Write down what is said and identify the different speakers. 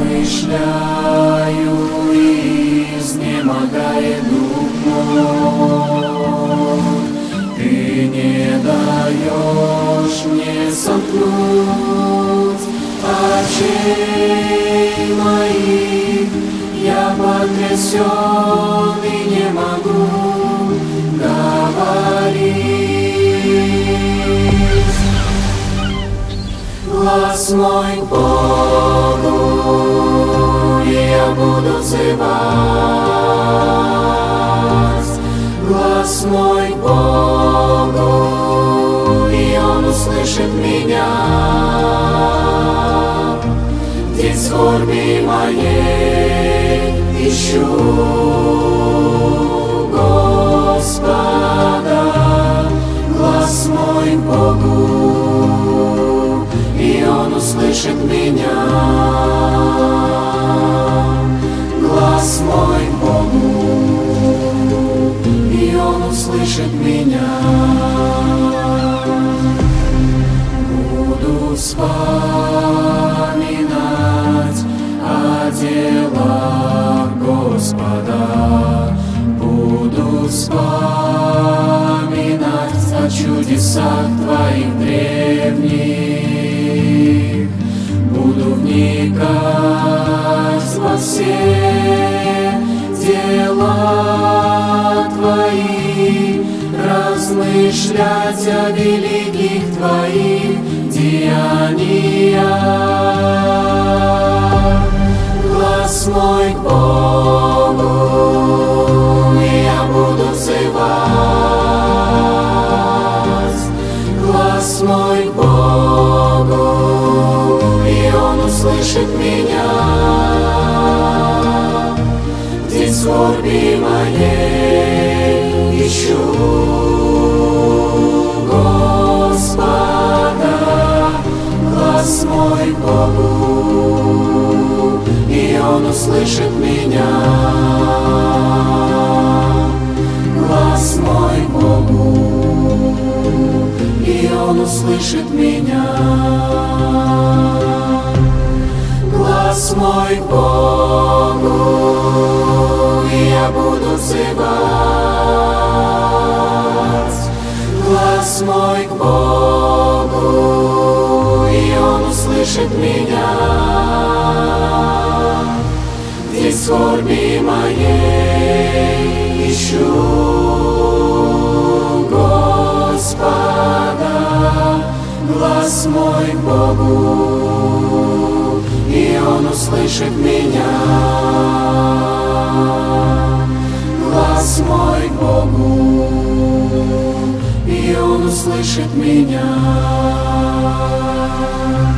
Speaker 1: размышляю, изнемогает дух мой. Ты не даешь мне сомкнуть очей моих, я потрясен и не могу говорить. Глаз мой к Богу, и я буду взывать. Глаз мой к Богу, и Он услышит меня. День скорби моей ищу Господа. Глаз мой к Богу, и Он услышит меня. Глаз мой к Богу, и Он услышит меня. Буду вспоминать о делах Господа, буду вспоминать о чудесах Твоих древних, буду вникать во все дела Твои, размышлять о великих Твоих деяниях. Глаз мой к Богу, и я буду взывать. Глаз мой к Богу, и Он услышит меня. День скорби моей ищу Господа. Глаз мой к Богу, и Он услышит меня. Глаз мой к Богу, и Он услышит меня. Глаз мой к Богу, и я буду взывать. Глаз мой к Богу, и Он услышит меня. День скорби моей ищу Господа. Глаз мой к Богу, и Он услышит меня. Глаз мой к Богу, и Он услышит меня.